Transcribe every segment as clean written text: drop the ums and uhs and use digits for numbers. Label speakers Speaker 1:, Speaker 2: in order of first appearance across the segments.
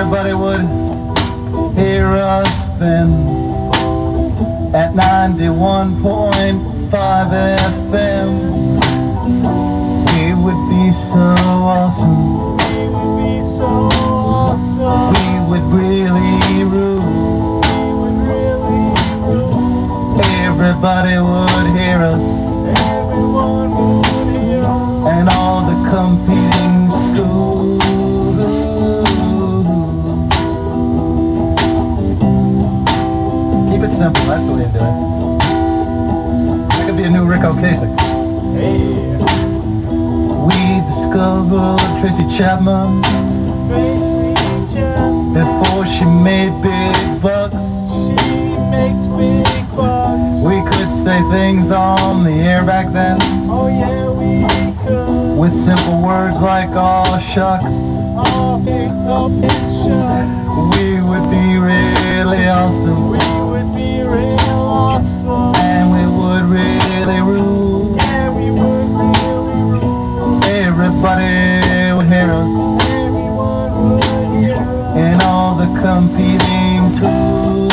Speaker 1: everybody would hear us then at 91.5 FM. It would be so awesome. We would really rule. Everybody would hear us. And all the competing schools. Keep it simple, that's the way to do it. That could be a new Rick Ocasek.
Speaker 2: Hey.
Speaker 1: We discovered Tracy Chapman before she made big bucks.
Speaker 2: She makes big bucks.
Speaker 1: We could say things on the air back then.
Speaker 2: Oh yeah, we could.
Speaker 1: With simple words like aw shucks.
Speaker 2: Oh, big shucks.
Speaker 1: We would be really awesome.
Speaker 2: We would be real awesome.
Speaker 1: And we would really rule.
Speaker 2: Yeah, we would really rule.
Speaker 1: Everybody would hear us.
Speaker 2: Everyone would hear us.
Speaker 1: In all the competing schools.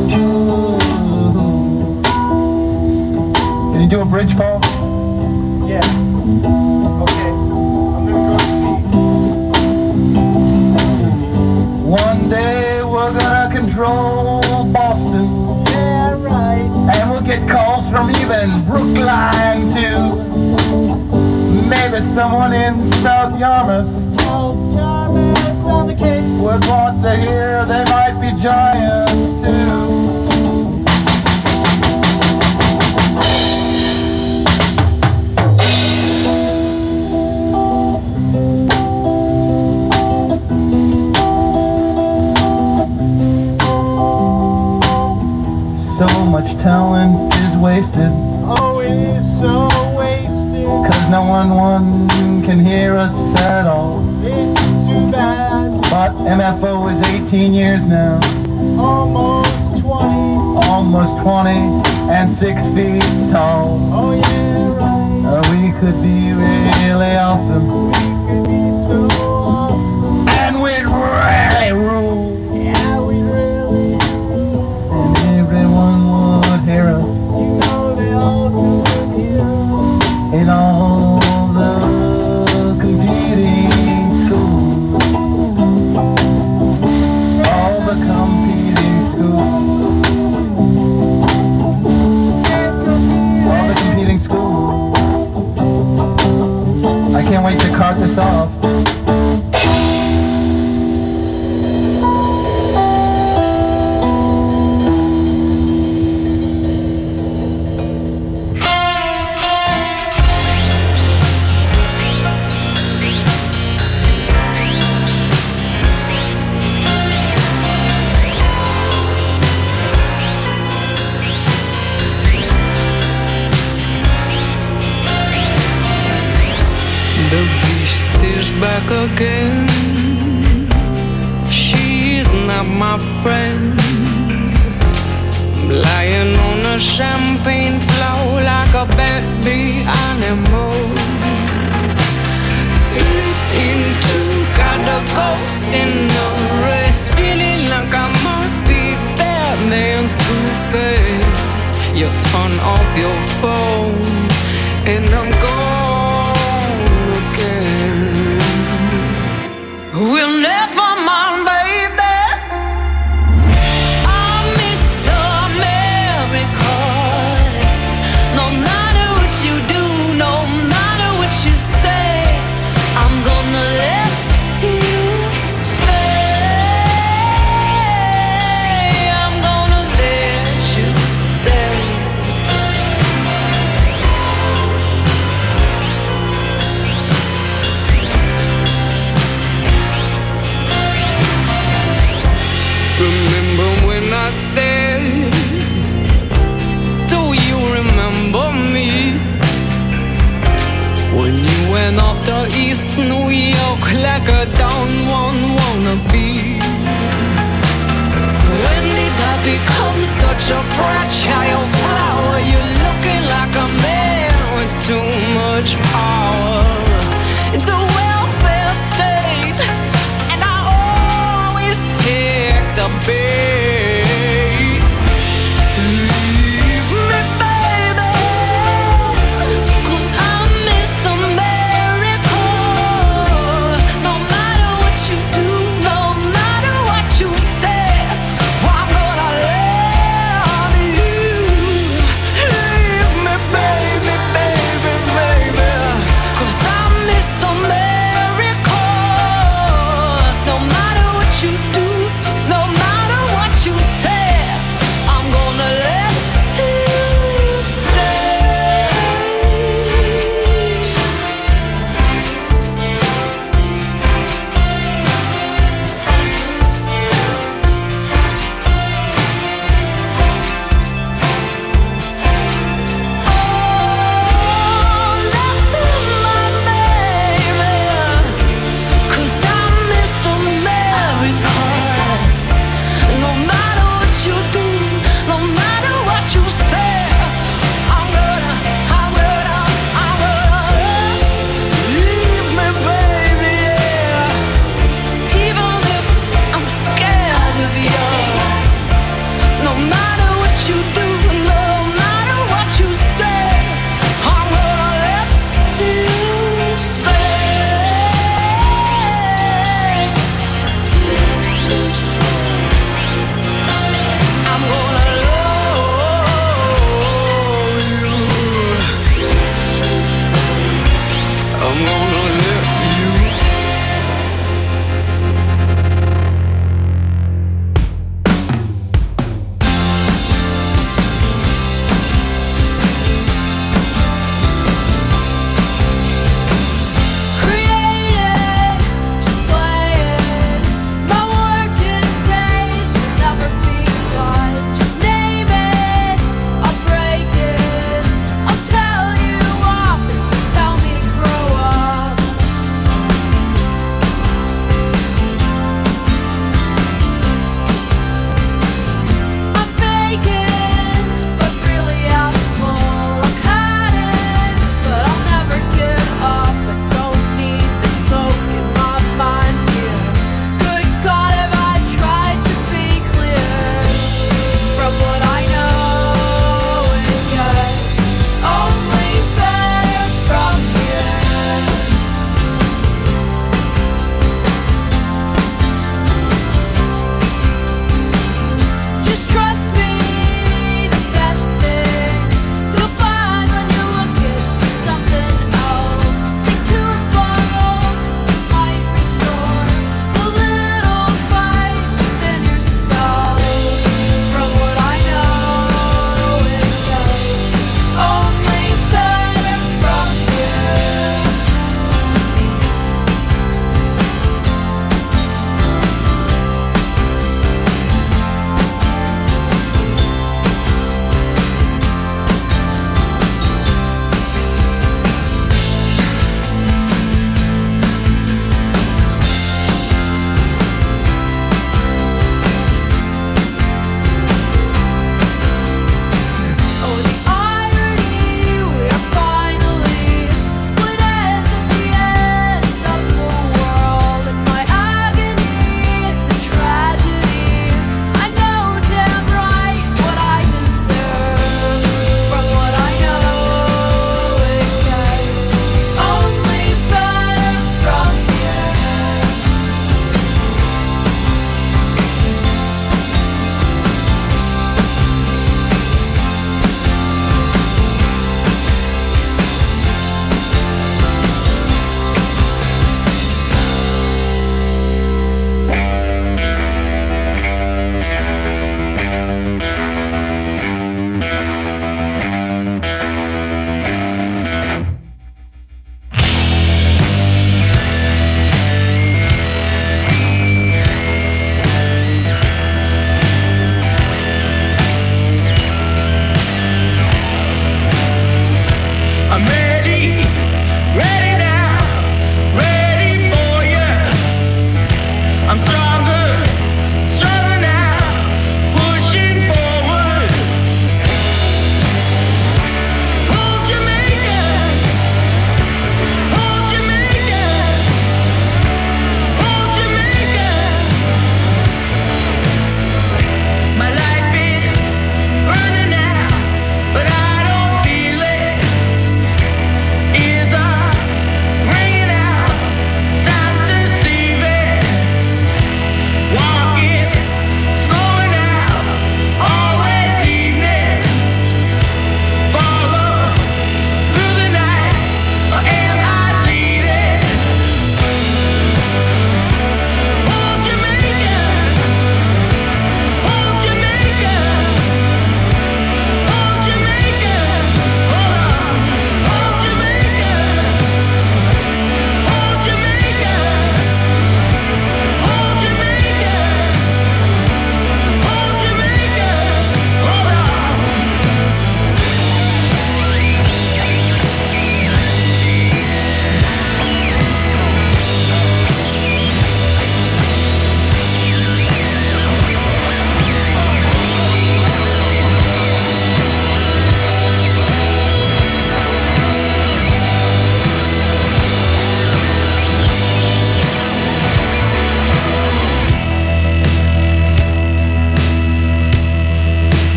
Speaker 1: Can you do a bridge, Paul?
Speaker 2: Yeah. Okay. I'm gonna go see.
Speaker 1: One day we're gonna control Boston.
Speaker 2: Yeah, right.
Speaker 1: And we'll get calls from even Brookline too. Maybe someone in South Yarmouth
Speaker 2: Oh, Yarmouth on the Cape.
Speaker 1: would want to hear they might be giants too. So much talent is wasted.
Speaker 2: Oh, it is so wasted.
Speaker 1: Cause no one can hear us at all.
Speaker 2: It's too bad.
Speaker 1: But MFO is 18 years now.
Speaker 2: Almost 20.
Speaker 1: Almost 20 and 6 feet tall.
Speaker 2: Oh, yeah, right.
Speaker 1: We could be really awesome.
Speaker 2: We could be so awesome.
Speaker 1: And we'd really rule.
Speaker 2: Yeah, we really rule.
Speaker 1: And everyone would hear us.
Speaker 2: You know they all would hear us.
Speaker 1: In all the competing schools. All the competing schools. All the competing schools. I can't wait to cart this off.
Speaker 3: The beast is back again. She's not my friend. I'm lying on a champagne floor like a baby animal. 15-2, got a ghost in the wrist, feeling like I might be Batman's Two-Face. You turn off your phone and I'm gone. We'll never mind, baby. I miss America. No matter what you do, no matter what you say, I'm gonna let you stay. I'm gonna let you stay. Remember when I said, do you remember me? When you went off to East New York like a down one wannabe. When did I become such a fragile flower? You're looking like a man with too much power. It's a welfare state, and I always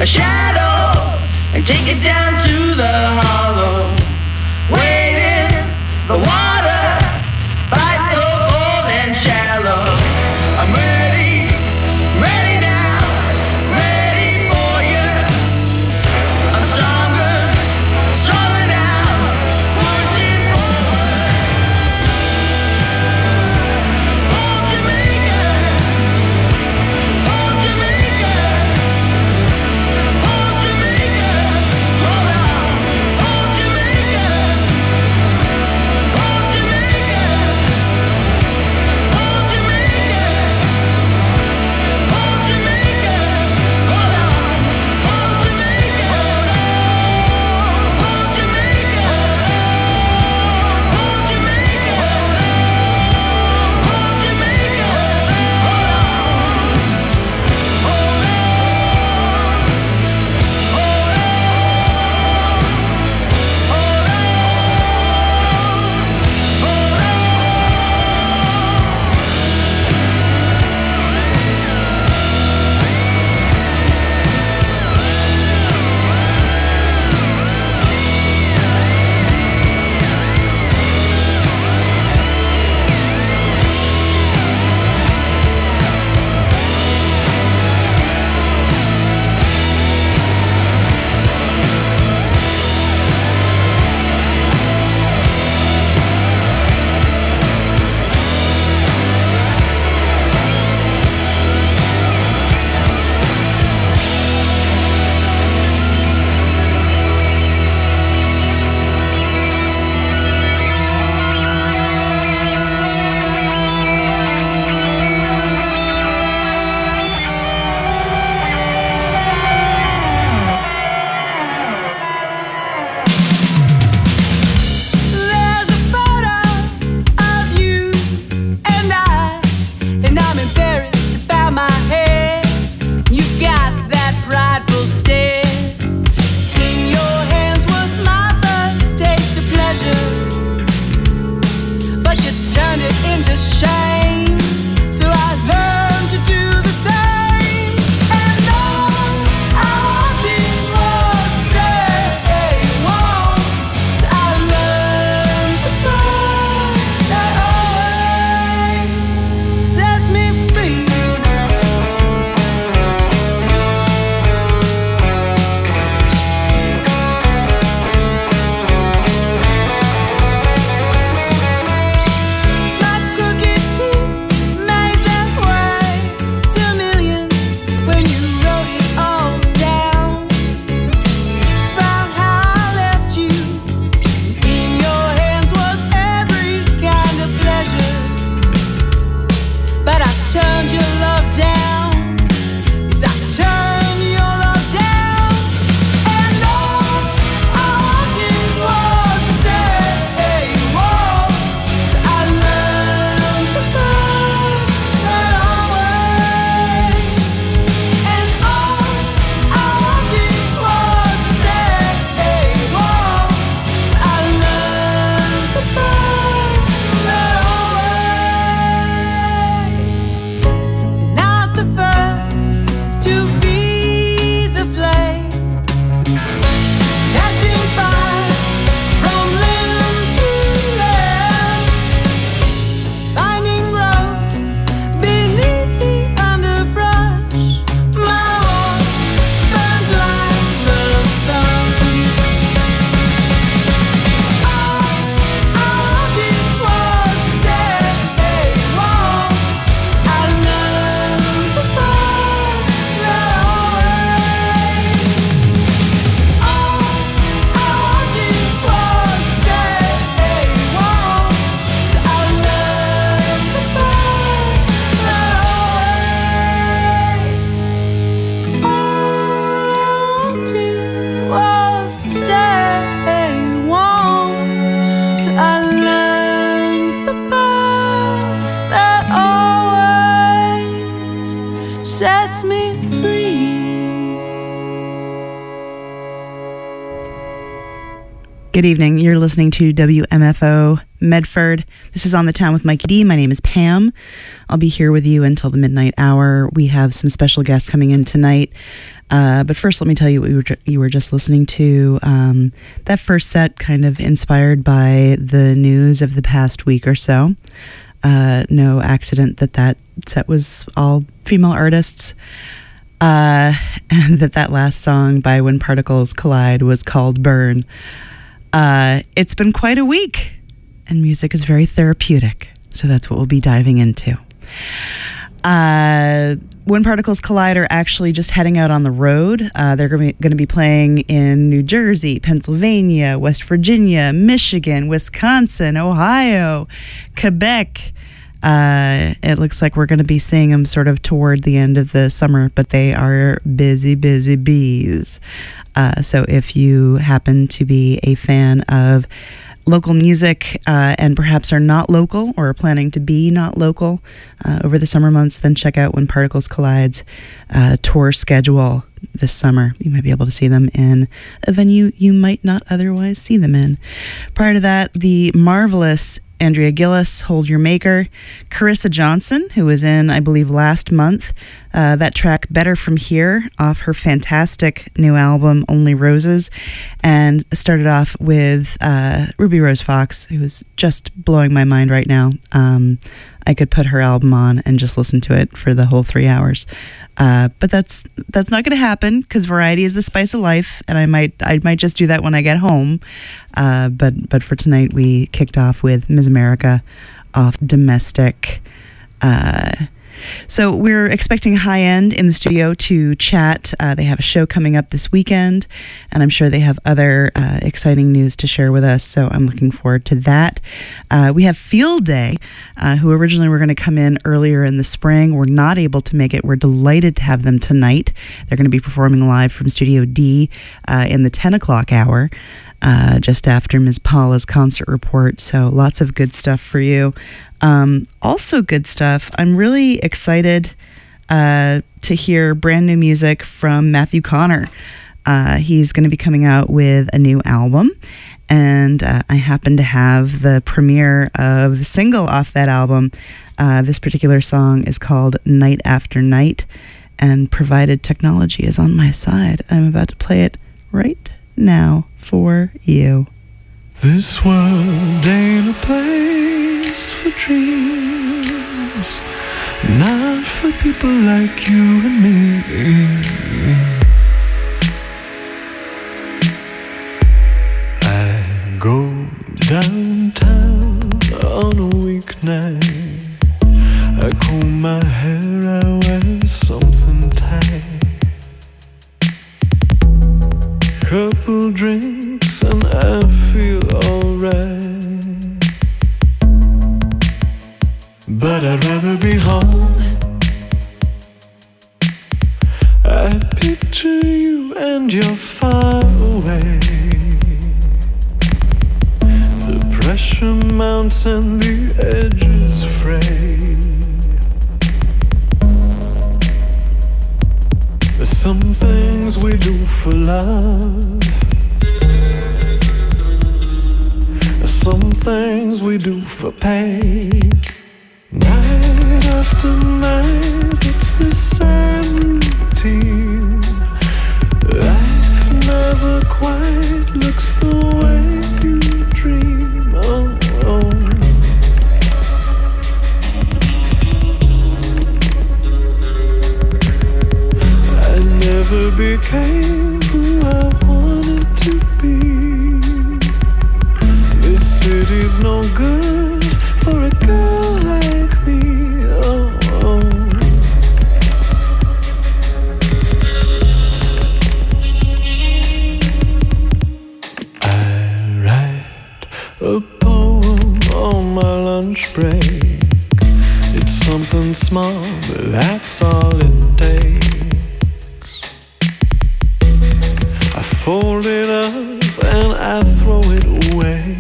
Speaker 3: a shadow and take it down to the hollow. Waiting, the water bites so cold and shallow. I'm ready, ready now, ready for you. I'm stronger, stronger now, pushing forward. Oh Jamaica, oh Jamaica, oh Jamaica, hold on, oh
Speaker 4: Good evening. You're listening to WMFO Medford. This is On the Town with Mikey D. My name is Pam. I'll be here with you until the midnight hour. We have some special guests coming in tonight. But first, let me tell you what you were just listening to. That first set kind of inspired by the news of the past week or so. No accident that set was all female artists. And that last song by When Particles Collide was called Burn. It's been quite a week, and music is very therapeutic, so that's what we'll be diving into. When Particles Collide are actually just heading out on the road. They're going to be playing in New Jersey, Pennsylvania, West Virginia, Michigan, Wisconsin, Ohio, Quebec. It looks like we're going to be seeing them sort of toward the end of the summer, but they are busy, busy bees. So if you happen to be a fan of local music and perhaps are not local or are planning to be not local over the summer months, then check out When Particles Collide's tour schedule this summer. You might be able to see them in a venue you might not otherwise see them in. Prior to that, the marvelous Andrea Gillis, Hold Your Maker, Carissa Johnson, who was in, I believe, last month, that track Better From Here off her fantastic new album Only Roses, and started off with Ruby Rose Fox, who's just blowing my mind right now. I could put her album on and just listen to it for the whole 3 hours. But that's not going to happen because variety is the spice of life, and I might just do that when I get home. But for tonight, we kicked off with Ms. America off Domestic. So we're expecting High End in the studio to chat. They have a show coming up this weekend, and I'm sure they have other exciting news to share with us, so I'm looking forward to that. We have Field Day, who originally were going to come in earlier in the spring. We're not able to make it. We're delighted to have them tonight. They're going to be performing live from Studio D in the 10 o'clock hour. Just after Ms. Paula's concert report. So lots of good stuff for you. Also good stuff. I'm really excited to hear brand new music from Matthew Connor. He's going to be coming out with a new album. And I happen to have the premiere of the single off that album. This particular song is called Night After Night. And provided technology is on my side, I'm about to play it right now for you.
Speaker 5: This world ain't a place for dreams, not for people like you and me. I go downtown on a weeknight, I comb my hair, I wear something tight. Couple drinks and I feel alright, but I'd rather be home. I picture you and you're far away. The pressure mounts and the edges fray. Some things we do for love, some things we do for pain. Night after night, it's the same routine. Life never quite looks the way you dream. Oh, oh. Never became who I wanted to be. This city's no good for a girl like me. Oh, oh. I write a poem on my lunch break. It's something small, but that's all it takes. Fold it up and I throw it away.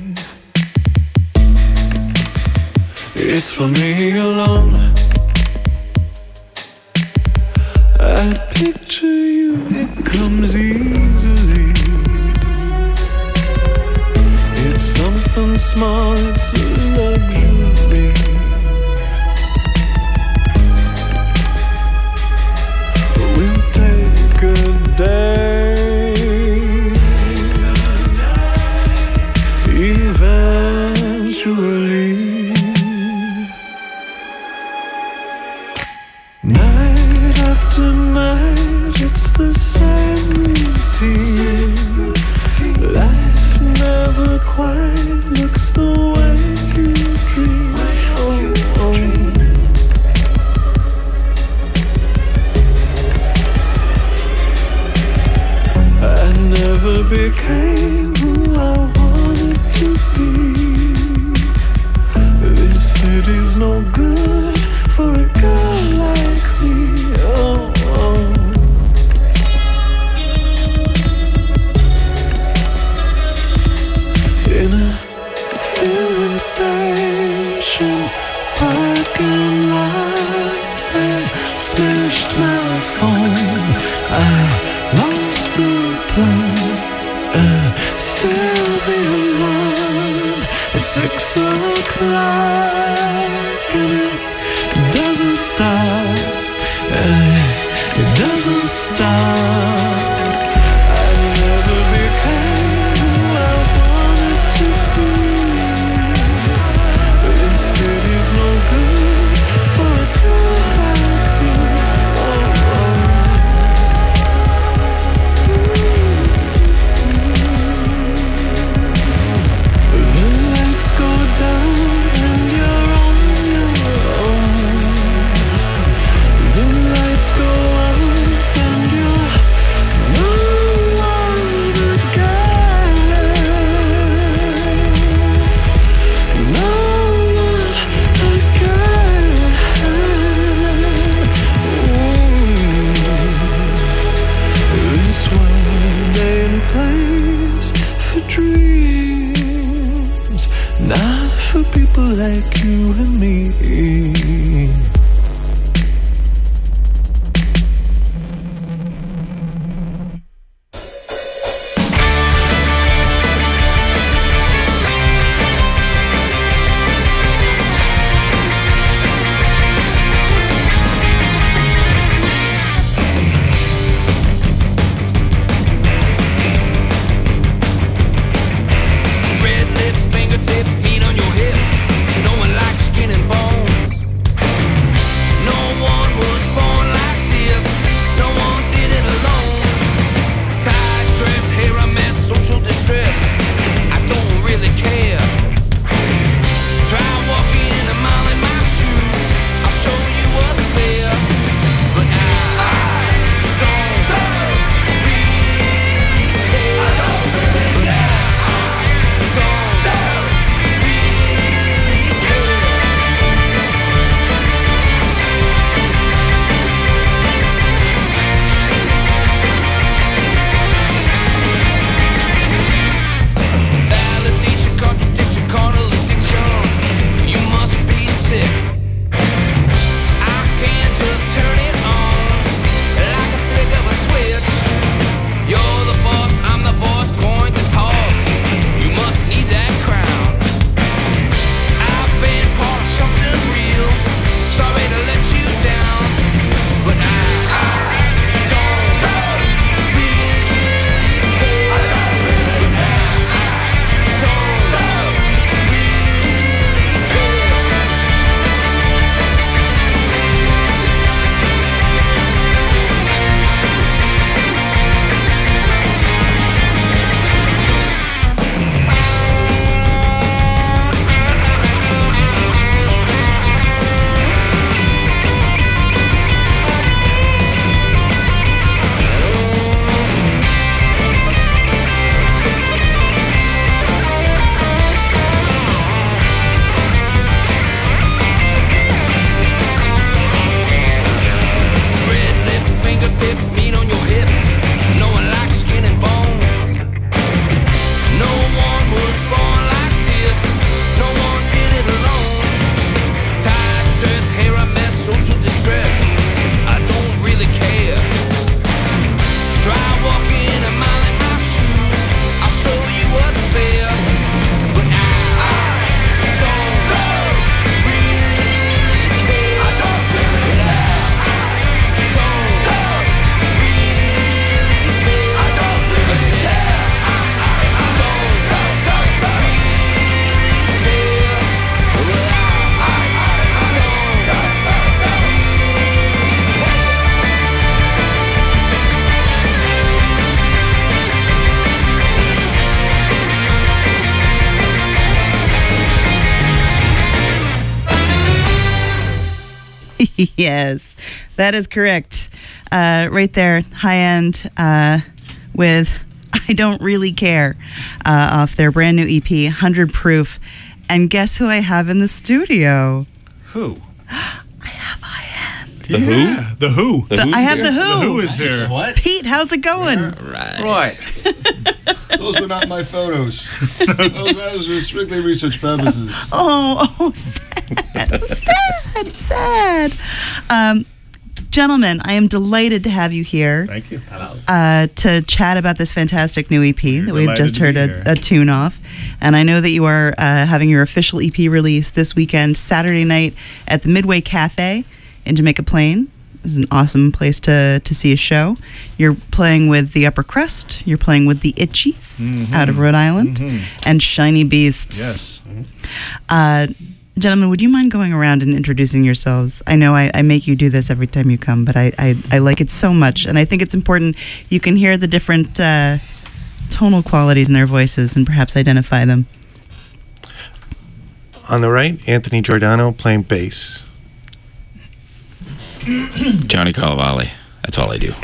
Speaker 5: It's for me alone. I picture you, it comes easily. small, it's a luxury. We'll take a day, eventually. Night after night, it's the same routine. Life never quite looks the way you dream. I never became who I wanted to be. This city's no good for a girl like me. Oh, oh. In a filling station parking lot, I smashed my phone. I lost the plot. Still the alarm at 6 o'clock, and it doesn't stop, and it doesn't stop. I never became who I wanted to be. This city's no good for a girl like me. Oh, oh. The lights go down and you're on your own. The lights go out and you're no one again. No one again. This world ain't a place for dreams, not for people like you and me.
Speaker 6: Red lips, fingertips, meat on your hips. No one likes skin and bones.
Speaker 4: Yes, that is correct. Right there, high end with I Don't Really Care off their brand new EP, 100 Proof. And guess who I have in the studio?
Speaker 6: Who?
Speaker 4: I have high end.
Speaker 6: The Who? The Who.
Speaker 4: I have the
Speaker 6: The
Speaker 4: Who.
Speaker 6: Who is here.
Speaker 7: What?
Speaker 4: Pete, how's it going?
Speaker 6: Right.
Speaker 7: Those were not my photos. Those were strictly research purposes.
Speaker 4: Oh, sad. Gentlemen, I am delighted to have you here.
Speaker 6: Thank you.
Speaker 4: To chat about this fantastic new EP that we've
Speaker 6: delighted
Speaker 4: just
Speaker 6: to be
Speaker 4: heard
Speaker 6: here.
Speaker 4: a tune off. And I know that you are having your official EP release this weekend, Saturday night at the Midway Cafe in Jamaica Plain. It's an awesome place to see a show. You're playing with the Upper Crust. You're playing with the Itchies out of Rhode Island and Shiny Beasts.
Speaker 6: Yes.
Speaker 4: Gentlemen, would you mind going around and introducing yourselves? I know I make you do this every time you come, but I like it so much. And I think it's important you can hear the different tonal qualities in their voices and perhaps identify them.
Speaker 8: On the right, Anthony Giordano playing bass.
Speaker 9: Johnny Cavalli. That's all I do.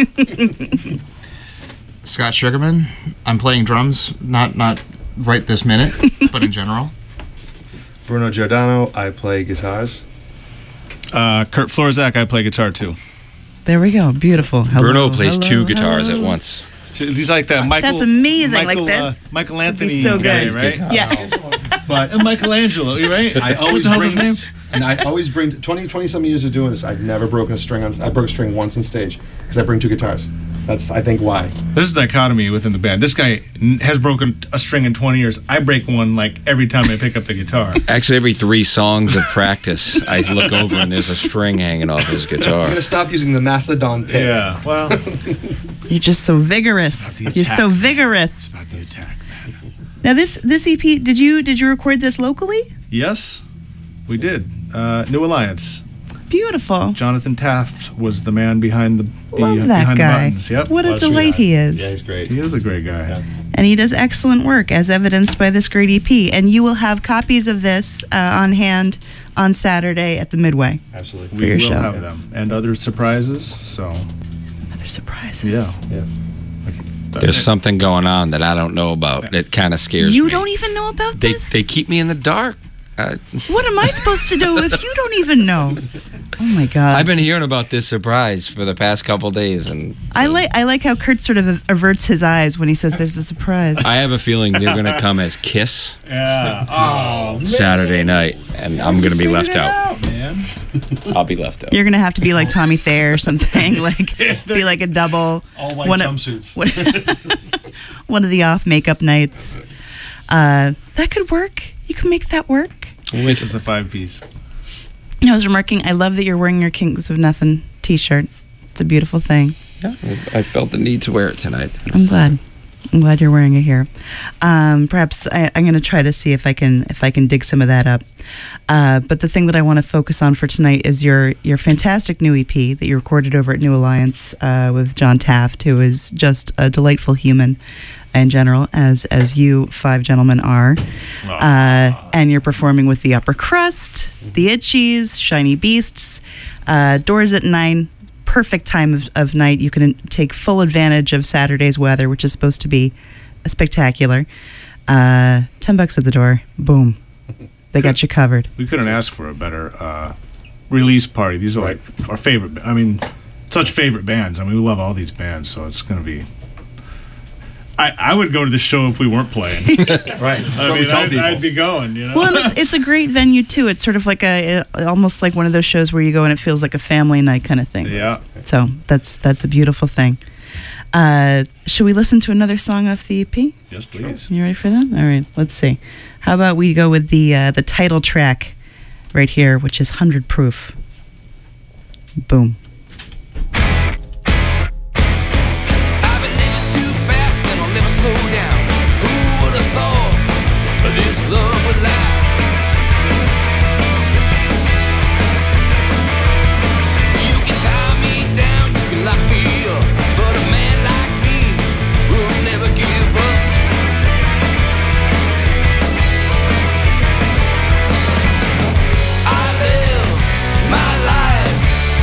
Speaker 10: Scott Sugarman. I'm playing drums, not right this minute, but in general.
Speaker 7: Bruno Giordano, I play guitars.
Speaker 6: Kurt Florzak, I play guitar too.
Speaker 4: There we go. Beautiful. Hello,
Speaker 9: Bruno plays
Speaker 4: hello,
Speaker 9: two guitars
Speaker 4: hello.
Speaker 9: at once.
Speaker 6: So he's like that Michael.
Speaker 4: That's amazing,
Speaker 6: Michael,
Speaker 4: like this.
Speaker 6: Michael
Speaker 4: That'd be
Speaker 6: Anthony
Speaker 4: so
Speaker 6: guy,
Speaker 4: good.
Speaker 6: right?
Speaker 4: Yeah.
Speaker 7: But
Speaker 6: And Michelangelo, right?
Speaker 7: I always
Speaker 6: what the hell's his
Speaker 7: bring,
Speaker 6: name?
Speaker 7: and I always bring 20 some years of doing this. I've never broken a string on. I broke a string once on stage because I bring two guitars. That's I think why.
Speaker 6: There's a dichotomy within the band. This guy has broken a string in 20 years. I break one like every time I pick up the guitar.
Speaker 9: Actually, every 3 songs of practice, I look over and there's a string hanging off his
Speaker 7: I'm
Speaker 9: guitar.
Speaker 7: gonna stop using the Macedon pick.
Speaker 6: Yeah, well,
Speaker 4: You're just so vigorous.
Speaker 6: It's about the
Speaker 4: You're so
Speaker 6: attack.
Speaker 4: vigorous.
Speaker 6: about the attack, man.
Speaker 4: Now this EP, did you record this locally?
Speaker 6: Yes, we did. New Alliance.
Speaker 4: Beautiful.
Speaker 6: Jonathan Taft was the man behind the
Speaker 4: Love that
Speaker 6: behind
Speaker 4: guy.
Speaker 6: the buttons. Yep.
Speaker 4: What a
Speaker 7: Well,
Speaker 4: delight he
Speaker 7: Yeah,
Speaker 4: is.
Speaker 7: he's great.
Speaker 6: He is a great guy.
Speaker 7: Yeah.
Speaker 4: And he does excellent work, as evidenced by this great EP. And you will have copies of this on hand on Saturday at the Midway.
Speaker 7: Absolutely.
Speaker 6: We
Speaker 4: your
Speaker 6: will
Speaker 4: show.
Speaker 6: have them and other surprises. So
Speaker 4: Other surprises.
Speaker 6: yeah,
Speaker 7: Yes.
Speaker 9: There's something going on that I don't know about. It kind of scares me.
Speaker 4: You don't even know about this?
Speaker 9: They keep me in the dark.
Speaker 4: What am I supposed to do if you don't even know? Oh my God.
Speaker 9: I've been hearing about this surprise for the past couple days, and
Speaker 4: I like how Kurt sort of averts his eyes when he says there's a surprise.
Speaker 9: I have a feeling they're going to come as Kiss
Speaker 6: yeah. Oh,
Speaker 9: Saturday night, and I'm going to be left out.
Speaker 6: man.
Speaker 9: I'll be left out.
Speaker 4: You're gonna have to be like Tommy Thayer or something, like be like a double.
Speaker 7: All white
Speaker 4: one of-
Speaker 7: jumpsuits.
Speaker 4: one of the off makeup nights. That could work. You can make that work.
Speaker 6: This is a 5-piece.
Speaker 4: I was remarking, I love that you're wearing your Kings of Nothing t-shirt. It's a beautiful thing.
Speaker 9: Yeah, I felt the need to wear it tonight.
Speaker 4: I'm glad. I'm glad you're wearing it here. Perhaps I'm going to try to see if I can dig some of that up. But the thing that I want to focus on for tonight is your fantastic new EP that you recorded over at New Alliance with John Taft, who is just a delightful human in general, as you 5 gentlemen are. And you're performing with the Upper Crust, the Itchies, Shiny Beasts, doors at 9. Perfect time of night. You can take full advantage of Saturday's weather, which is supposed to be spectacular. $10 at the door. Boom. They got you covered.
Speaker 6: We couldn't ask for a better release party. These are like our favorite. I mean, such favorite bands. I mean, we love all these bands, so it's going to be. I would go to the show if we weren't playing.
Speaker 7: Right. That's
Speaker 6: I
Speaker 7: what we
Speaker 6: mean,
Speaker 7: tell people.
Speaker 6: I'd be going. You know.
Speaker 4: Well, and it's a great venue too. It's sort of like almost like one of those shows where you go and it feels like a family night kind of thing.
Speaker 6: Yeah.
Speaker 4: So that's a beautiful thing. Should we listen to another song off the EP?
Speaker 6: Yes, please.
Speaker 4: You ready for that? All right, let's see. How about we go with the title track right here, which is 100 Proof. Boom.
Speaker 3: I've been living too fast and I'll never slow down. Who would have thought this love would last? You can tie me down, you can lock me up, but a man like me will never give up. I live my life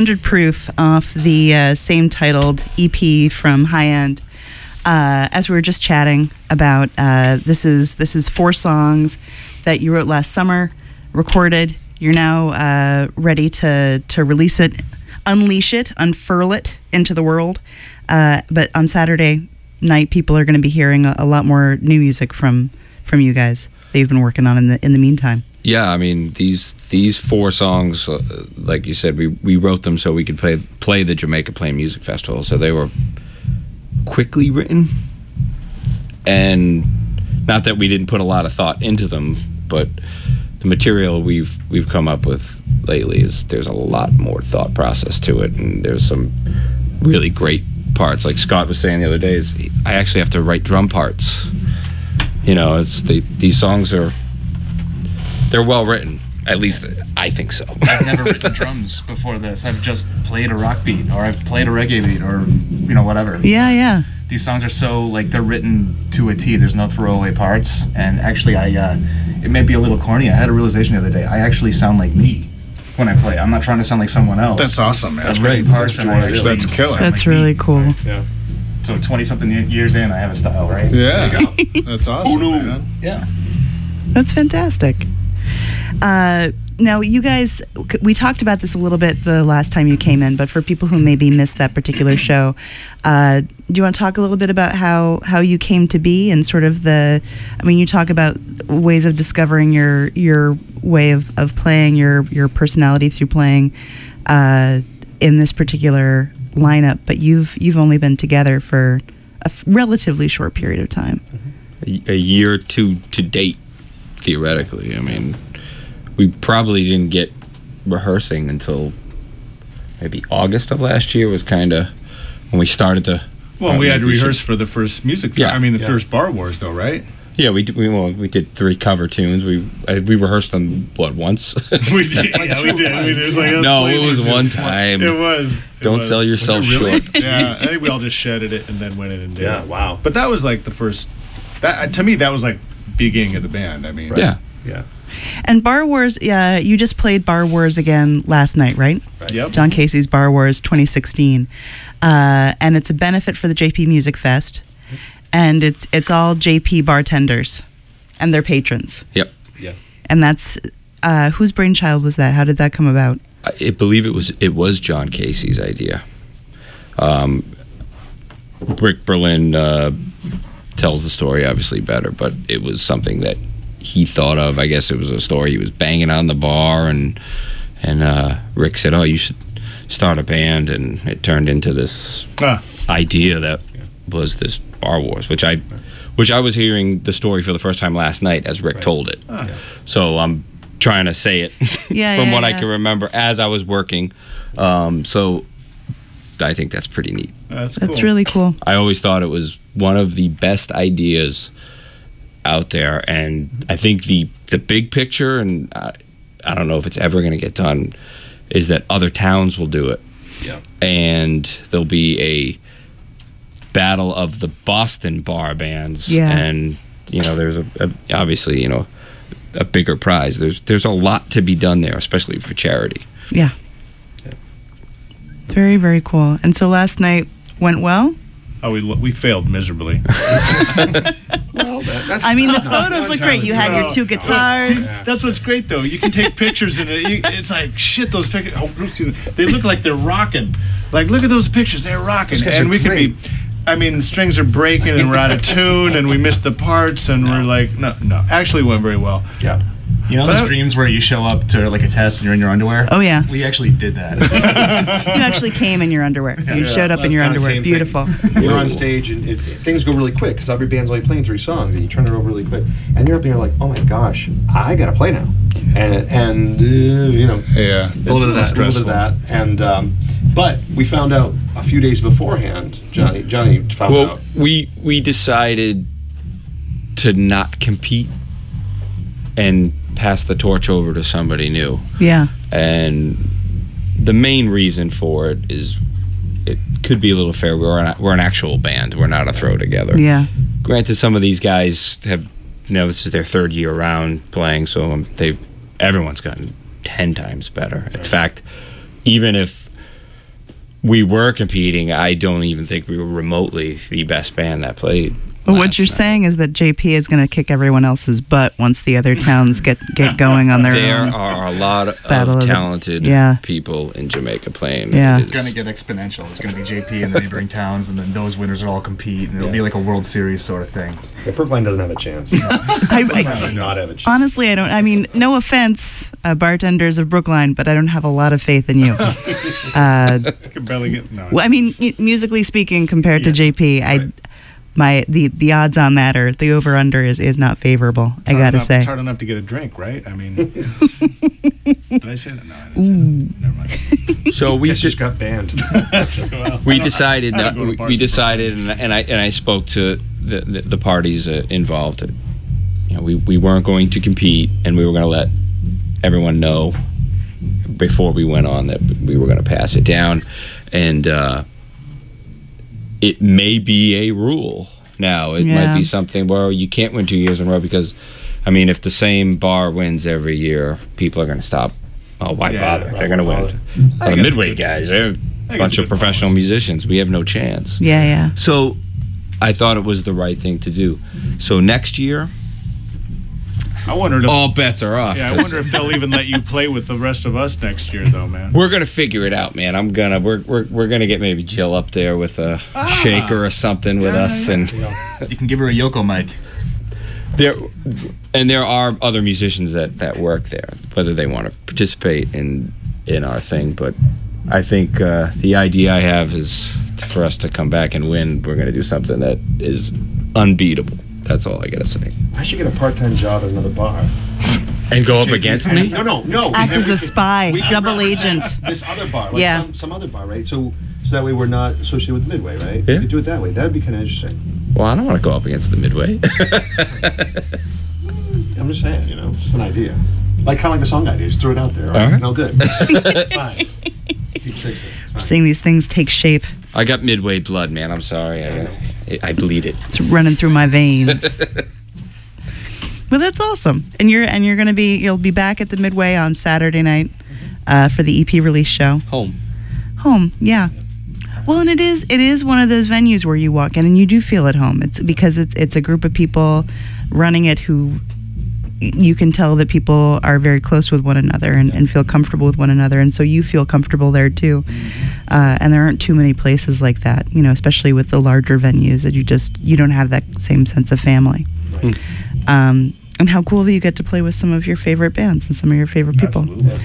Speaker 4: 100 Proof off the same titled EP from High End. As we were just chatting about, this is 4 songs that you wrote last summer, recorded. You're now ready to release it, unleash it, unfurl it into the world. But on Saturday night, people are going to be hearing a lot more new music from you guys that you've been working on in the meantime.
Speaker 9: Yeah, I mean these 4 songs, like you said, we wrote them so we could play the Jamaica Plain Music Festival. So they were quickly written, and not that we didn't put a lot of thought into them, but the material we've come up with lately there's a lot more thought process to it, and there's some really great parts. Like Scott was saying the other day, I actually have to write drum parts. You know, these songs they're well written. At least I think so.
Speaker 10: I've never written drums before this. I've just played a rock beat, or I've played a reggae beat, or whatever.
Speaker 4: Yeah.
Speaker 10: These songs are so they're written to a T. There's no throwaway parts. And actually, it may be a little corny. I had a realization the other day. I actually sound like me when I play. I'm not trying to sound like someone else.
Speaker 6: That's awesome, man.
Speaker 10: I've written parts, and I actually
Speaker 6: That's killer.
Speaker 10: sound
Speaker 4: That's
Speaker 10: like
Speaker 4: really
Speaker 10: me.
Speaker 4: cool.
Speaker 7: Yeah.
Speaker 10: So 20-something years in, I have a style, right?
Speaker 6: Yeah. There you go. That's awesome, man.
Speaker 10: Yeah.
Speaker 4: That's fantastic. Now, you guys, we talked about this a little bit the last time you came in, but for people who maybe missed that particular show, do you want to talk a little bit about how you came to be and sort of you talk about ways of discovering your way of playing, your personality through playing in this particular lineup, but you've only been together for a relatively short period of time.
Speaker 9: A year or two to date, theoretically. I mean, we probably didn't get rehearsing until maybe August of last year was kind of when we started to.
Speaker 6: Well, we had to rehearse for the first music.
Speaker 9: Yeah.
Speaker 6: I mean, the first Bar Wars, though, right?
Speaker 9: Yeah, we did 3 cover tunes. We rehearsed them once.
Speaker 6: we did. It was like
Speaker 9: no, it was one time.
Speaker 6: It was.
Speaker 9: Don't sell yourself short.
Speaker 6: Yeah, I think we all just shedded it and then went in and did.
Speaker 7: Yeah.
Speaker 6: it.
Speaker 7: Wow.
Speaker 6: But that was like the first. That to me, that was like beginning of the band. I mean,
Speaker 9: Yeah.
Speaker 7: Yeah.
Speaker 4: And Bar Wars, you just played Bar Wars again last night, right?
Speaker 6: Yep.
Speaker 4: John Casey's Bar Wars 2016. And it's a benefit for the JP Music Fest. And it's all JP bartenders and their patrons.
Speaker 9: Yep.
Speaker 7: Yeah.
Speaker 4: And that's, whose brainchild was that? How did that come about?
Speaker 9: I believe it was John Casey's idea. Rick Berlin tells the story obviously better, but it was something that he thought of. I guess it was a story. He was banging on the bar, and Rick said, "Oh, you should start a band," and it turned into this idea that was this Bar Wars, which I was hearing the story for the first time last night as Rick told it. So I'm trying to say it from what I can remember as I was working. So I think that's pretty neat.
Speaker 6: That's
Speaker 4: really cool.
Speaker 9: I always thought it was one of the best ideas out there, and I think the big picture, and I don't know if it's ever going to get done, is that other towns will do it.
Speaker 7: Yeah.
Speaker 9: And there'll be a battle of the Boston bar bands.
Speaker 4: Yeah.
Speaker 9: And there's obviously a bigger prize. There's a lot to be done there, especially for charity.
Speaker 4: Yeah. Very, very cool. And so last night went well?
Speaker 6: Oh, we failed miserably.
Speaker 7: Well, that's
Speaker 4: I mean, the photos look great. You had your 2 guitars.
Speaker 6: That's what's great, though. You can take pictures, and it's like, shit, those pictures, they look like they're rocking. Like, look at those pictures, they're rocking.
Speaker 7: Those guys
Speaker 6: And
Speaker 7: are
Speaker 6: we could
Speaker 7: great.
Speaker 6: be, I mean, the strings are breaking, and we're out of tune, and we missed the parts, and we're like, no. Actually went very well.
Speaker 7: Yeah.
Speaker 10: You know those dreams where you show up to like a test and you're in your underwear?
Speaker 4: Oh, yeah.
Speaker 10: We actually did that.
Speaker 4: You actually came in your underwear. You showed up in
Speaker 7: That's
Speaker 4: your
Speaker 7: kinda
Speaker 4: underwear.
Speaker 7: same
Speaker 4: Beautiful.
Speaker 7: thing. You're on stage and things go really quick because every band's only playing 3 songs and you turn it over really quick and you're up and you're like, oh my gosh, I gotta play now, and
Speaker 6: Yeah,
Speaker 7: it's a little bit of that, and but we found out a few days beforehand. Johnny found
Speaker 9: Well,
Speaker 7: out.
Speaker 9: we decided to not compete and pass the torch over to somebody new.
Speaker 4: Yeah.
Speaker 9: And the main reason for it is it could be a little fair. We're an actual band. We're not a throw together.
Speaker 4: Yeah.
Speaker 9: Granted, some of these guys have, this is their 3rd year around playing, so everyone's gotten 10 times better. In fact, even if we were competing, I don't even think we were remotely the best band that played.
Speaker 4: But what
Speaker 9: last
Speaker 4: you're
Speaker 9: night.
Speaker 4: saying is that JP is going to kick everyone else's butt once the other towns get going on their
Speaker 9: There
Speaker 4: own.
Speaker 9: are a lot
Speaker 4: Battle of
Speaker 9: of
Speaker 4: the-
Speaker 9: talented
Speaker 4: yeah.
Speaker 9: people in Jamaica playing.
Speaker 4: Yeah.
Speaker 10: It's going to get exponential. It's going to be JP and the neighboring towns, and then those winners will all compete, and it'll be like a World Series sort of thing.
Speaker 7: Yeah, Brookline doesn't have a chance.
Speaker 4: I
Speaker 7: does not have a chance.
Speaker 4: honestly, I don't. I mean, no offense, bartenders of Brookline, but I don't have a lot of faith in you.
Speaker 6: I can barely get. No.
Speaker 4: Well, I mean, musically speaking, compared to JP, the odds on that or the over under is not favorable. I gotta say.
Speaker 6: It's hard enough to get a drink, right? I mean, did I say that? No, I didn't say that. Never mind.
Speaker 9: So we
Speaker 7: Guess just got banned.
Speaker 6: Well,
Speaker 9: we decided
Speaker 6: I don't
Speaker 9: that
Speaker 6: go to bars
Speaker 9: we
Speaker 6: and
Speaker 9: decided, and I spoke to the parties involved. You know, we weren't going to compete, and we were going to let everyone know before we went on that we were going to pass it down, and it may be a rule now. It might be something where you can't win 2 years in a row because, I mean, if the same bar wins every year, people are going to stop. Oh, why bother? If they're going to win. The Midway guys, they're a bunch of professional musicians. We have no chance.
Speaker 4: Yeah.
Speaker 9: So I thought it was the right thing to do. So next year,
Speaker 6: I wondered if,
Speaker 9: all bets are off.
Speaker 6: yeah, I wonder if they'll even let you play with the rest of us next year, though, man.
Speaker 9: We're gonna figure it out, man. We're gonna get maybe Jill up there with a shaker or something with us, and
Speaker 10: You can give her a Yoko mic.
Speaker 9: there are other musicians that work there, whether they want to participate in our thing. But I think the idea I have is for us to come back and win. We're gonna do something that is unbeatable. That's all I gotta say.
Speaker 7: I should get a part-time job at another bar.
Speaker 9: And go up against me?
Speaker 7: No.
Speaker 4: Act as
Speaker 7: We
Speaker 4: a
Speaker 7: could-
Speaker 4: spy,
Speaker 7: we could
Speaker 4: double
Speaker 7: represent
Speaker 4: agent.
Speaker 7: This other bar, like
Speaker 4: Yeah.
Speaker 7: some other bar, right? So that way we're not associated with Midway, right?
Speaker 9: Yeah.
Speaker 7: We could do it that way. That'd be kind of interesting.
Speaker 9: Well, I don't want to go up against the Midway.
Speaker 7: I'm just saying, it's just an idea. Kind of like the song idea. Just throw it out there. All right?
Speaker 9: All right.
Speaker 7: No good. It's fine. Keep 60. It's fine.
Speaker 4: Seeing these things take shape.
Speaker 9: I got Midway blood, man. I'm sorry. I bleed it.
Speaker 4: It's running through my veins. But that's awesome. And you'll be back at the Midway on Saturday night for the EP release show. Home, yeah. Well, and it is one of those venues where you walk in and you do feel at home. It's because it's a group of people running it who you can tell that people are very close with one another and feel comfortable with one another, and so you feel comfortable there too. And there aren't too many places like that, especially with the larger venues that you don't have that same sense of family. And how cool that you get to play with some of your favorite bands and some of your favorite people.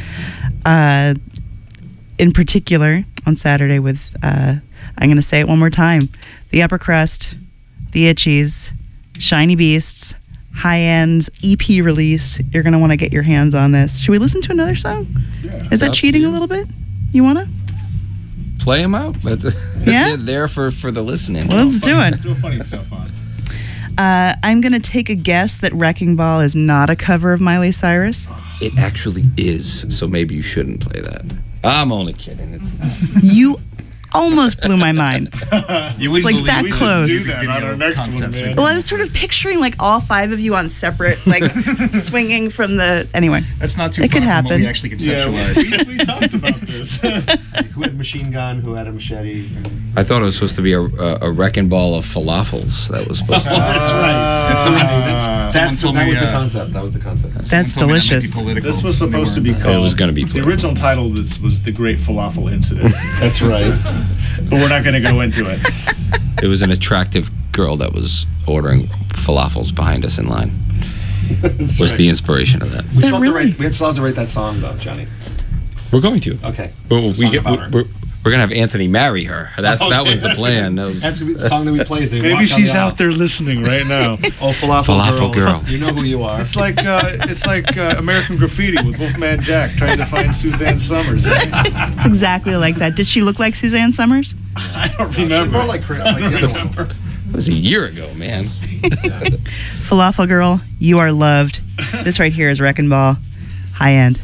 Speaker 4: In particular, on Saturday with, I'm going to say it one more time, the Upper Crust, the Itchies, Shiny Beasts, High End's EP release. You're going to want to get your hands on this. Should we listen to another song?
Speaker 6: Yeah.
Speaker 4: Is that cheating a little bit? You want to?
Speaker 9: Play them out.
Speaker 4: Yeah?
Speaker 9: They're there for the listening.
Speaker 4: Well, let's do it.
Speaker 6: Do funny stuff on.
Speaker 4: I'm going to take a guess that Wrecking Ball is not a cover of Miley Cyrus.
Speaker 9: It actually is, so maybe you shouldn't play that. I'm only kidding. It's not.
Speaker 4: You almost blew my mind.
Speaker 10: You
Speaker 4: It's like that
Speaker 6: We should
Speaker 4: close.
Speaker 6: do that on our next one, man.
Speaker 4: Well, I was sort of picturing like all five of you on separate, like swinging from the. Anyway,
Speaker 10: That's not too
Speaker 4: It
Speaker 10: far
Speaker 4: could
Speaker 10: from what
Speaker 4: happen.
Speaker 10: we actually conceptualized.
Speaker 6: we talked about this.
Speaker 7: Who had a machine gun? Who had a machete?
Speaker 9: I thought it was supposed to be a wrecking ball of falafels. That was supposed to.
Speaker 7: That's right.
Speaker 10: Someone told
Speaker 7: that
Speaker 10: me,
Speaker 7: was the concept. That was the concept.
Speaker 4: that's
Speaker 10: told me that might be
Speaker 4: delicious.
Speaker 10: political.
Speaker 6: This was supposed to be
Speaker 10: They weren't,
Speaker 6: called.
Speaker 9: It was gonna be
Speaker 6: The
Speaker 9: political.
Speaker 6: original title of this was The Great Falafel Incident.
Speaker 7: That's right.
Speaker 6: But we're not going to go into it.
Speaker 9: It was an attractive girl that was ordering falafels behind us in line.
Speaker 7: That's
Speaker 9: Was
Speaker 7: right.
Speaker 9: the inspiration of that.
Speaker 7: We still have to
Speaker 4: really?
Speaker 7: write. We still have to write that song though, Johnny.
Speaker 9: We're going to.
Speaker 7: Okay.
Speaker 9: Well,
Speaker 7: Song about her.
Speaker 9: we're gonna have Anthony marry her. That was the plan. That was-
Speaker 7: That's the song that we play. Is they walk
Speaker 6: Maybe
Speaker 7: down
Speaker 6: she's
Speaker 7: the aisle.
Speaker 6: out there listening right now.
Speaker 7: Oh, falafel
Speaker 9: Girl.
Speaker 7: You know who you are.
Speaker 6: It's like American Graffiti with Wolfman Jack trying to find Suzanne Summers. Right?
Speaker 4: It's exactly like that. Did she look like Suzanne Summers?
Speaker 6: I don't
Speaker 7: She's
Speaker 6: remember.
Speaker 7: more like the other one.
Speaker 9: It was a year ago, man.
Speaker 4: Falafel Girl, you are loved. This right here is Wrecking Ball, High End.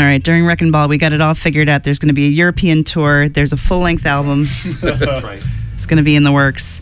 Speaker 4: right, during Wrecking Ball, we got it all figured out. There's going to be a European tour. There's a full-length album.
Speaker 7: That's right.
Speaker 4: It's going to be in the works.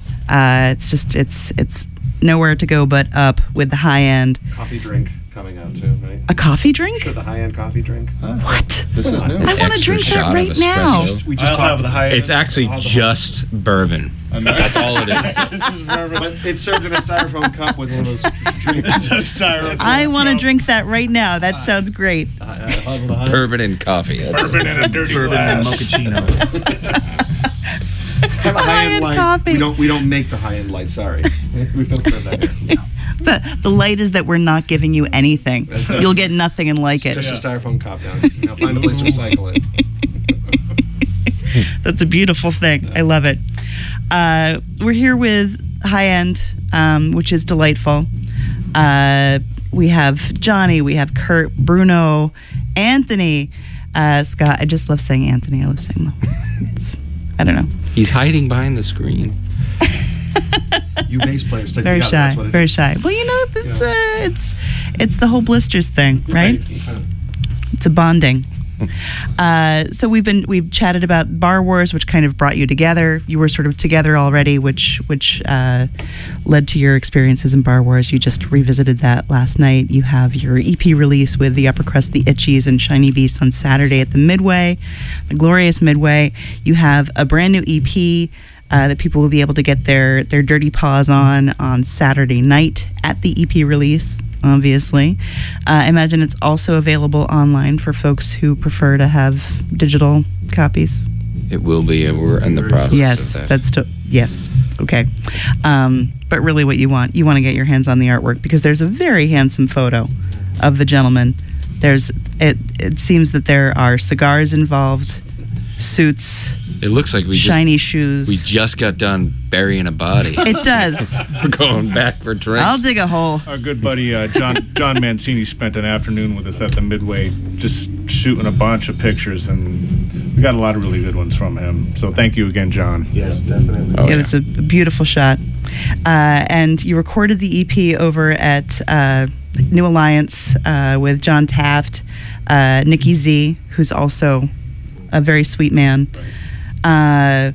Speaker 4: It's nowhere to go but up with the high end.
Speaker 7: Coffee drink coming out too, right?
Speaker 4: A coffee drink?
Speaker 7: Sure, the high-end coffee drink.
Speaker 4: What?
Speaker 6: This is new.
Speaker 4: I want to
Speaker 9: Extra
Speaker 4: drink that
Speaker 9: shot of
Speaker 4: right now.
Speaker 9: espresso.
Speaker 7: We just
Speaker 6: I'll
Speaker 7: talked
Speaker 6: have the high.
Speaker 9: It's actually just bourbon. That's all it is.
Speaker 7: But it's served in a styrofoam cup with one of those drinks.
Speaker 4: I want to drink that right now. That sounds great.
Speaker 9: Bourbon and coffee. That's it.
Speaker 6: Bourbon in a dirty glass.
Speaker 10: Mochaccino.
Speaker 7: Have a high-end light.
Speaker 4: coffee.
Speaker 7: We don't make the high-end light. Sorry, we don't serve that here.
Speaker 4: The light is that we're not giving you anything. You'll get nothing and like it.
Speaker 7: Just a styrofoam cup now. Find a place to recycle it.
Speaker 4: That's a beautiful thing. I love it. We're here with High End, which is delightful. We have Johnny, we have Kurt, Bruno, Anthony, Scott. I just love saying Anthony. I love saying them. I don't know.
Speaker 9: He's hiding behind the screen.
Speaker 7: You bass players stick
Speaker 4: Very
Speaker 7: together.
Speaker 4: shy.
Speaker 7: That's what it
Speaker 4: Very
Speaker 7: is.
Speaker 4: shy. Well, you know, it's the whole blisters thing, right? It's a bonding. So we've chatted about Bar Wars, which kind of brought you together. You were sort of together already, which led to your experiences in Bar Wars. You just revisited that last night. You have your EP release with the Upper Crust, the Itchies, and Shiny Beasts on Saturday at the Midway, the glorious Midway. You have a brand new EP that people will be able to get their dirty paws on Saturday night at the EP release, obviously. I imagine it's also available online for folks who prefer to have digital copies.
Speaker 9: It will be. We're in the process
Speaker 4: Yes,
Speaker 9: of that.
Speaker 4: yes. Okay. But really what you want to get your hands on the artwork because there's a very handsome photo of the gentleman. It seems that there are cigars involved, suits,
Speaker 9: It looks like
Speaker 4: shiny shoes.
Speaker 9: We just got done burying a body.
Speaker 4: It does.
Speaker 9: We're going back for drinks.
Speaker 4: I'll dig a hole.
Speaker 6: Our good buddy John Mancini spent an afternoon with us at the Midway just shooting a bunch of pictures, and we got a lot of really good ones from him. So thank you again, John.
Speaker 7: Yes, definitely.
Speaker 9: Oh,
Speaker 4: Yeah,
Speaker 9: yeah.
Speaker 4: it's a beautiful shot. And you recorded the EP over at New Alliance with John Taft, Nikki Z, who's also a very sweet man. And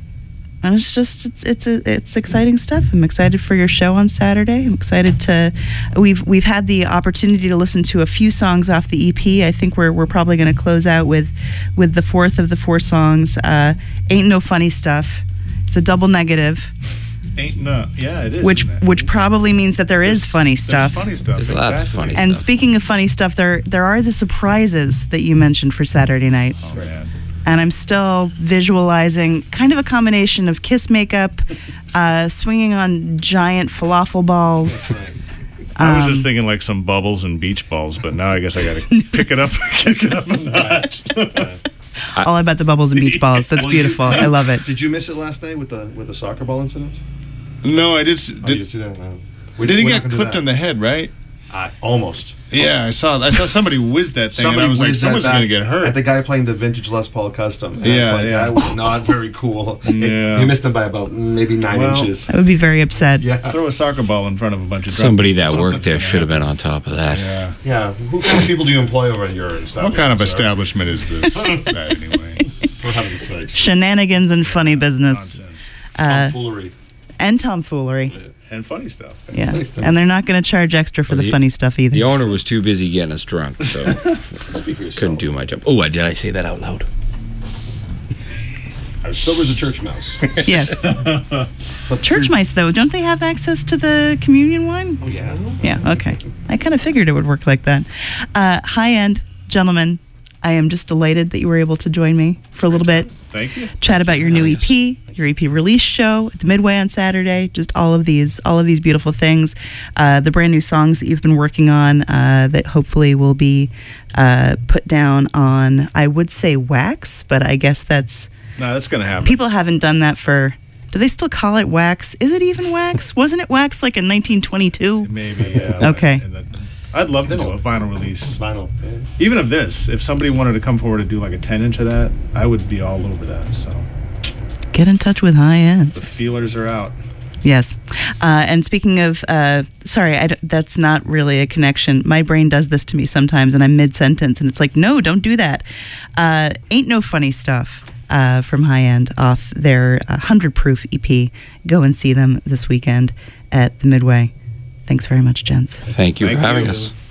Speaker 4: it's exciting stuff. I'm excited for your show on Saturday. I'm excited to. We've had the opportunity to listen to a few songs off the EP. I think we're probably going to close out with the fourth of the 4 songs. Ain't No Funny Stuff. It's a double negative,
Speaker 6: Yeah, it is.
Speaker 4: which probably means that there is funny stuff.
Speaker 6: There's funny stuff.
Speaker 9: There's lots of funny
Speaker 4: And
Speaker 9: stuff.
Speaker 4: speaking of funny stuff, there are the surprises that you mentioned for Saturday night.
Speaker 6: Oh, man.
Speaker 4: And I'm still visualizing kind of a combination of Kiss makeup, swinging on giant falafel balls.
Speaker 6: I was just thinking like some bubbles and beach balls, but now I guess I got to kick it up a notch.
Speaker 4: All about the bubbles and beach balls. That's beautiful. I love it.
Speaker 7: Did you miss it last night with the soccer ball incident?
Speaker 6: No, I did.
Speaker 7: Oh, you didn't see that? No.
Speaker 6: Did he get clipped in the head? Right?
Speaker 7: Almost.
Speaker 6: Yeah, I saw somebody whiz that thing, and I
Speaker 7: Somebody
Speaker 6: was like,
Speaker 7: whizzed that
Speaker 6: someone's
Speaker 7: back
Speaker 6: going to get hurt.
Speaker 7: At the guy playing the vintage Les Paul Custom. And
Speaker 6: Yeah,
Speaker 7: that was not very cool.
Speaker 6: Yeah.
Speaker 7: He missed him by about maybe 9 inches.
Speaker 4: I would be very upset.
Speaker 7: Yeah.
Speaker 6: Throw a soccer ball in front of a bunch of drunk
Speaker 9: Somebody
Speaker 6: people,
Speaker 9: that worked there
Speaker 6: something's
Speaker 9: should have
Speaker 6: gonna
Speaker 9: been on top of that.
Speaker 6: happen.
Speaker 7: Yeah. Who kind of people do you employ over at your establishment?
Speaker 6: What kind of
Speaker 7: sir?
Speaker 6: establishment is this? That anyway.
Speaker 7: For heaven's sakes.
Speaker 4: Shenanigans and funny business.
Speaker 6: Nonsense.
Speaker 7: Tomfoolery.
Speaker 4: And tomfoolery.
Speaker 6: And funny stuff.
Speaker 4: Yeah. And they're not going to charge extra for the funny stuff either.
Speaker 9: The owner was too busy getting us drunk, so
Speaker 7: Speak for yourself.
Speaker 9: couldn't do my job. Oh, did I say that out loud?
Speaker 7: As sober as a church mouse.
Speaker 4: Yes.
Speaker 7: But
Speaker 4: Church mice, though, don't they have access to the communion wine?
Speaker 7: Oh, yeah.
Speaker 4: Yeah, okay. I kind of figured it would work like that. High end, gentlemen, I am just delighted that you were able to join me for a little bit.
Speaker 6: Thank you.
Speaker 4: Chat about your new EP, your EP release show at the Midway on Saturday. Just all of these beautiful things. The brand new songs that you've been working on that hopefully will be put down on, I would say wax, but I guess that's
Speaker 6: No, that's going to happen.
Speaker 4: people haven't done that for. Do they still call it wax? Is it even wax? Wasn't it wax like in 1922?
Speaker 6: Maybe, yeah.
Speaker 4: Okay.
Speaker 6: I'd love to do a vinyl release.
Speaker 7: Vinyl. Yeah.
Speaker 6: Even of this, if somebody wanted to come forward to do like a 10-inch of that, I would be all over that. So
Speaker 4: Get in touch with High End.
Speaker 6: the feelers are out.
Speaker 4: Yes. And speaking of, sorry, that's not really a connection. My brain does this to me sometimes, and I'm mid-sentence, and it's like, no, don't do that. Ain't No Funny Stuff from High End off their 100 Proof EP. Go and see them this weekend at the Midway. Thanks very much, gents.
Speaker 9: Thank you for having us.